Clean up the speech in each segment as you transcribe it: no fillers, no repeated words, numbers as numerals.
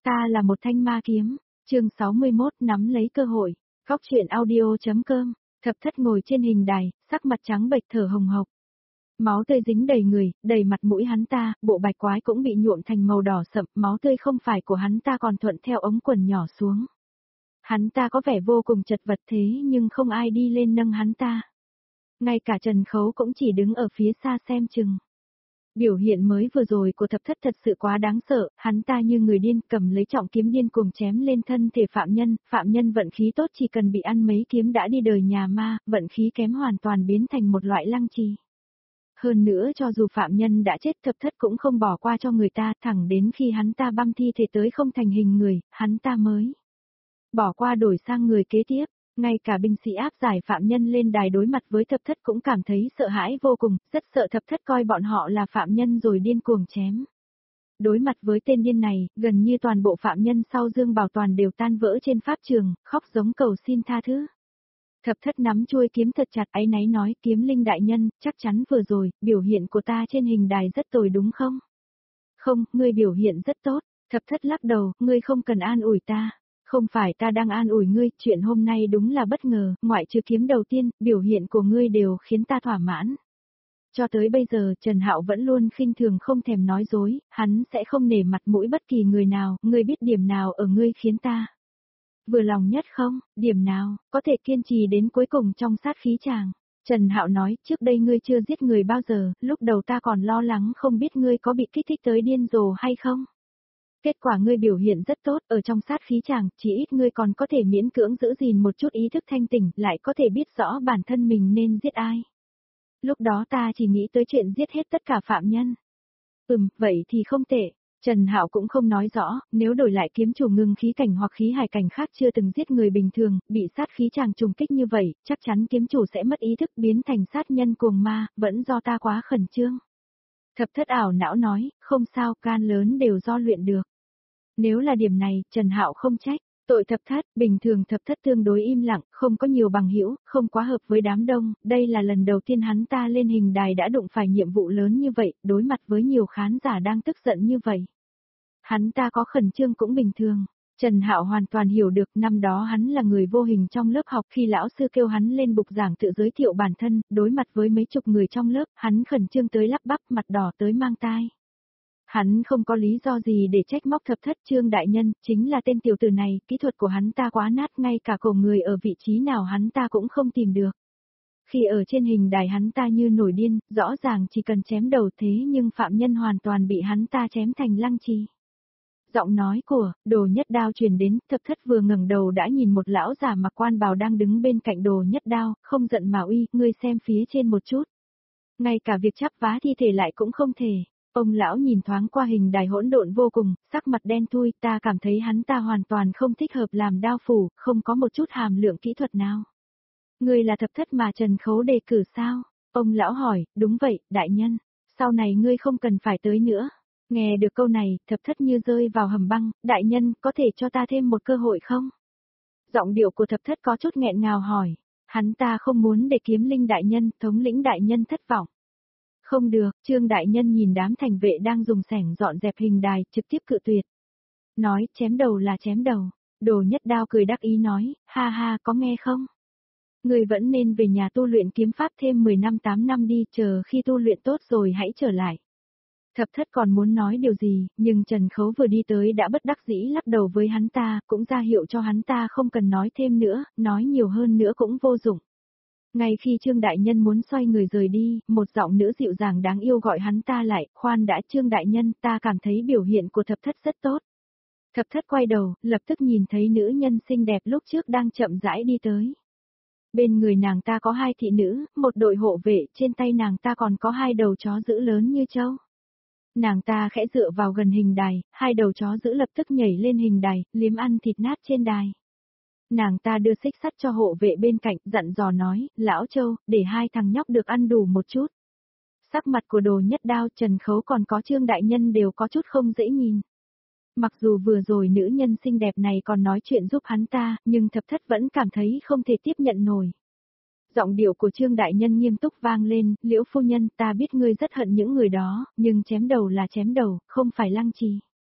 Ta là một thanh ma kiếm. Chương 61 nắm lấy cơ hội. Góc truyện audio.com. Thập thất ngồi trên hình đài, sắc mặt trắng bệch thở hồng hộc. Máu tươi dính đầy người, đầy mặt mũi hắn ta, bộ bạch quái cũng bị nhuộm thành màu đỏ sậm, máu tươi không phải của hắn ta còn thuận theo ống quần nhỏ xuống. Hắn ta có vẻ vô cùng chật vật thế nhưng không ai đi lên nâng hắn ta. Ngay cả Trần Khấu cũng chỉ đứng ở phía xa xem chừng. Biểu hiện mới vừa rồi của thập thất thật sự quá đáng sợ, hắn ta như người điên cầm lấy trọng kiếm điên cuồng chém lên thân thể phạm nhân vận khí tốt chỉ cần bị ăn mấy kiếm đã đi đời nhà ma, vận khí kém hoàn toàn biến thành một loại lăng trì. Hơn nữa cho dù phạm nhân đã chết thập thất cũng không bỏ qua cho người ta, thẳng đến khi hắn ta băm thi thể tới không thành hình người, hắn ta mới bỏ qua đổi sang người kế tiếp. Ngay cả binh sĩ áp giải phạm nhân lên đài đối mặt với thập thất cũng cảm thấy sợ hãi vô cùng, rất sợ thập thất coi bọn họ là phạm nhân rồi điên cuồng chém. Đối mặt với tên điên này, gần như toàn bộ phạm nhân sau Dương Bảo Toàn đều tan vỡ trên pháp trường, khóc giống cầu xin tha thứ. Thập thất nắm chuôi kiếm thật chặt áy náy nói, Kiếm Linh đại nhân, chắc chắn vừa rồi, biểu hiện của ta trên hình đài rất tồi đúng không? Không, ngươi biểu hiện rất tốt. Thập thất lắc đầu, ngươi không cần an ủi ta. Không phải ta đang an ủi ngươi, chuyện hôm nay đúng là bất ngờ, ngoại trừ kiếm đầu tiên, biểu hiện của ngươi đều khiến ta thỏa mãn. Cho tới bây giờ, Trần Hạo vẫn luôn khinh thường không thèm nói dối, hắn sẽ không nể mặt mũi bất kỳ người nào, ngươi biết điểm nào ở ngươi khiến ta vừa lòng nhất không, điểm nào, có thể kiên trì đến cuối cùng trong sát khí chàng. Trần Hạo nói, trước đây ngươi chưa giết người bao giờ, lúc đầu ta còn lo lắng không biết ngươi có bị kích thích tới điên rồ hay không. Kết quả ngươi biểu hiện rất tốt, ở trong sát khí chàng, chỉ ít ngươi còn có thể miễn cưỡng giữ gìn một chút ý thức thanh tỉnh, lại có thể biết rõ bản thân mình nên giết ai. Lúc đó ta chỉ nghĩ tới chuyện giết hết tất cả phạm nhân. Vậy thì không tệ. Trần Hạo cũng không nói rõ, nếu đổi lại kiếm chủ ngưng khí cảnh hoặc khí hải cảnh khác chưa từng giết người bình thường, bị sát khí chàng trùng kích như vậy, chắc chắn kiếm chủ sẽ mất ý thức biến thành sát nhân cuồng ma, vẫn do ta quá khẩn trương. Thập thất ảo não nói, không sao, can lớn đều do luyện được. Nếu là điểm này, Trần Hạo không trách. Tội thập thất, bình thường thập thất tương đối im lặng, không có nhiều bằng hữu, không quá hợp với đám đông, đây là lần đầu tiên hắn ta lên hình đài đã đụng phải nhiệm vụ lớn như vậy, đối mặt với nhiều khán giả đang tức giận như vậy. Hắn ta có khẩn trương cũng bình thường. Trần Hạo hoàn toàn hiểu được năm đó hắn là người vô hình trong lớp học khi lão sư kêu hắn lên bục giảng tự giới thiệu bản thân, đối mặt với mấy chục người trong lớp, hắn khẩn trương tới lắp bắp mặt đỏ tới mang tai. Hắn không có lý do gì để trách móc thập thất Trương đại nhân, chính là tên tiểu tử này, kỹ thuật của hắn ta quá nát ngay cả cổ người ở vị trí nào hắn ta cũng không tìm được. Khi ở trên hình đài hắn ta như nổi điên, rõ ràng chỉ cần chém đầu thế nhưng phạm nhân hoàn toàn bị hắn ta chém thành lăng trì. Giọng nói của Đồ Nhất Đao truyền đến, thập thất vừa ngẩng đầu đã nhìn một lão già mặc quan bào đang đứng bên cạnh Đồ Nhất Đao, không giận mà uy, ngươi xem phía trên một chút. Ngay cả việc chắp vá thi thể lại cũng không thể. Ông lão nhìn thoáng qua hình đài hỗn độn vô cùng, sắc mặt đen thui, ta cảm thấy hắn ta hoàn toàn không thích hợp làm đao phủ, không có một chút hàm lượng kỹ thuật nào. Ngươi là thập thất mà Trần Khấu đề cử sao? Ông lão hỏi, đúng vậy, đại nhân, sau này ngươi không cần phải tới nữa. Nghe được câu này, thập thất như rơi vào hầm băng, đại nhân, có thể cho ta thêm một cơ hội không? Giọng điệu của thập thất có chút nghẹn ngào hỏi, hắn ta không muốn để Kiếm Linh đại nhân, thống lĩnh đại nhân thất vọng. Không được, Trương đại nhân nhìn đám thành vệ đang dùng xẻng dọn dẹp hình đài, trực tiếp cự tuyệt. Nói, chém đầu là chém đầu. Đồ Nhất Đao cười đắc ý nói, ha ha, có nghe không? Người vẫn nên về nhà tu luyện kiếm pháp thêm 10 năm 8 năm đi, chờ khi tu luyện tốt rồi hãy trở lại. Thập thất còn muốn nói điều gì, nhưng Trần Khấu vừa đi tới đã bất đắc dĩ lắc đầu với hắn ta, cũng ra hiệu cho hắn ta không cần nói thêm nữa, nói nhiều hơn nữa cũng vô dụng. Ngay khi Trương đại nhân muốn xoay người rời đi, một giọng nữ dịu dàng đáng yêu gọi hắn ta lại, khoan đã Trương đại nhân, ta cảm thấy biểu hiện của thập thất rất tốt. Thập thất quay đầu, lập tức nhìn thấy nữ nhân xinh đẹp lúc trước đang chậm rãi đi tới. Bên người nàng ta có 2 thị nữ, một đội hộ vệ, trên tay nàng ta còn có 2 đầu chó dữ lớn như trâu. Nàng ta khẽ dựa vào gần hình đài, 2 đầu chó dữ lập tức nhảy lên hình đài, liếm ăn thịt nát trên đài. Nàng ta đưa xích sắt cho hộ vệ bên cạnh, dặn dò nói, lão Châu, để 2 thằng nhóc được ăn đủ một chút. Sắc mặt của Đồ Nhất Đao, Trần Khấu còn có Trương đại nhân đều có chút không dễ nhìn. Mặc dù vừa rồi nữ nhân xinh đẹp này còn nói chuyện giúp hắn ta, nhưng thập thất vẫn cảm thấy không thể tiếp nhận nổi. Giọng điệu của Trương đại nhân nghiêm túc vang lên, Liễu phu nhân, ta biết ngươi rất hận những người đó, nhưng chém đầu là chém đầu, không phải lăng trì.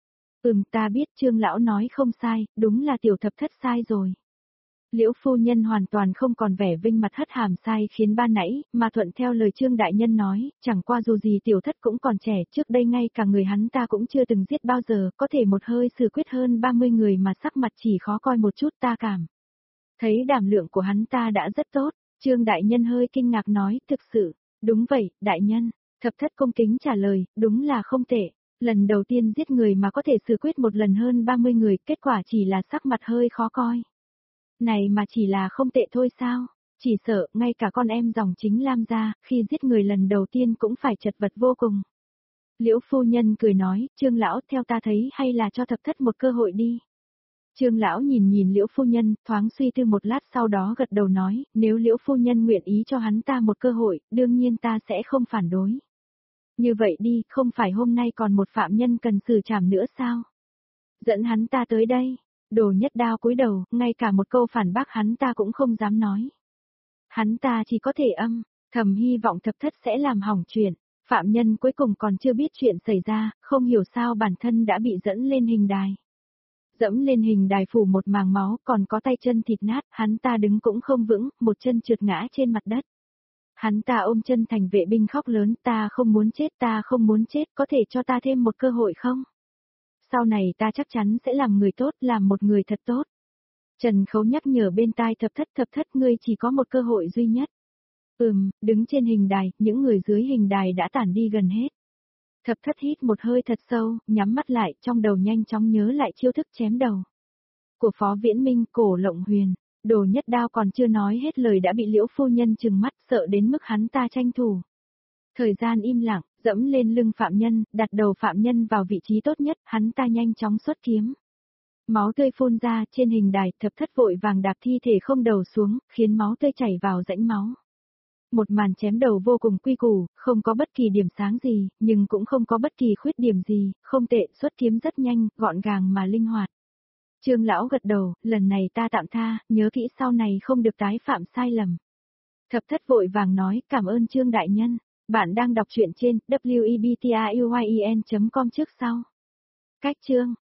Ta biết Trương lão nói không sai, đúng là tiểu thập thất sai rồi. Liễu phu nhân hoàn toàn không còn vẻ vinh mặt hất hàm sai khiến ban nãy, mà thuận theo lời Trương đại nhân nói, chẳng qua dù gì tiểu thất cũng còn trẻ, trước đây ngay cả người hắn ta cũng chưa từng giết bao giờ, có thể một hơi xử quyết hơn 30 người mà sắc mặt chỉ khó coi một chút ta cảm. Thấy đảm lượng của hắn ta đã rất tốt, Trương đại nhân hơi kinh ngạc nói, thực sự, đúng vậy, đại nhân, thập thất cung kính trả lời, đúng là không tệ. Lần đầu tiên giết người mà có thể xử quyết một lần hơn 30 người, kết quả chỉ là sắc mặt hơi khó coi. Này mà chỉ là không tệ thôi sao? Chỉ sợ, ngay cả con em dòng chính Lam gia, khi giết người lần đầu tiên cũng phải chật vật vô cùng. Liễu phu nhân cười nói, Trương lão theo ta thấy hay là cho thập thất một cơ hội đi. Trương lão nhìn Liễu phu nhân, thoáng suy tư một lát sau đó gật đầu nói, nếu Liễu phu nhân nguyện ý cho hắn ta một cơ hội, đương nhiên ta sẽ không phản đối. Như vậy đi, không phải hôm nay còn một phạm nhân cần xử trảm nữa sao? Dẫn hắn ta tới đây. Đồ Nhất Đao cúi đầu, ngay cả một câu phản bác hắn ta cũng không dám nói. Hắn ta chỉ có thể thầm hy vọng thập thất sẽ làm hỏng chuyện. Phạm nhân cuối cùng còn chưa biết chuyện xảy ra, không hiểu sao bản thân đã bị dẫn lên hình đài. Dẫm lên hình đài phủ một màng máu, còn có tay chân thịt nát, hắn ta đứng cũng không vững, một chân trượt ngã trên mặt đất. Hắn ta ôm chân thành vệ binh khóc lớn, ta không muốn chết, có thể cho ta thêm một cơ hội không? Sau này ta chắc chắn sẽ làm người tốt, làm một người thật tốt. Trần Khấu nhắc nhở bên tai thập thất ngươi chỉ có một cơ hội duy nhất. Đứng trên hình đài, những người dưới hình đài đã tản đi gần hết. Thập thất hít một hơi thật sâu, nhắm mắt lại, trong đầu nhanh chóng nhớ lại chiêu thức chém đầu. Của Phó Viễn Minh, Cổ Lộng Huyền, Đồ Nhất Đao còn chưa nói hết lời đã bị Liễu phu nhân trừng mắt sợ đến mức hắn ta tranh thủ. Thời gian im lặng, dẫm lên lưng phạm nhân, đặt đầu phạm nhân vào vị trí tốt nhất, hắn ta nhanh chóng xuất kiếm. Máu tươi phun ra, trên hình đài, thập thất vội vàng đạp thi thể không đầu xuống, khiến máu tươi chảy vào rãnh máu. Một màn chém đầu vô cùng quy củ, không có bất kỳ điểm sáng gì, nhưng cũng không có bất kỳ khuyết điểm gì, không tệ, xuất kiếm rất nhanh, gọn gàng mà linh hoạt. Trương lão gật đầu, lần này ta tạm tha, nhớ kỹ sau này không được tái phạm sai lầm. Thập thất vội vàng nói, cảm ơn Trương đại nhân. Bạn đang đọc truyện trên webtoon.com trước sau. Cách chương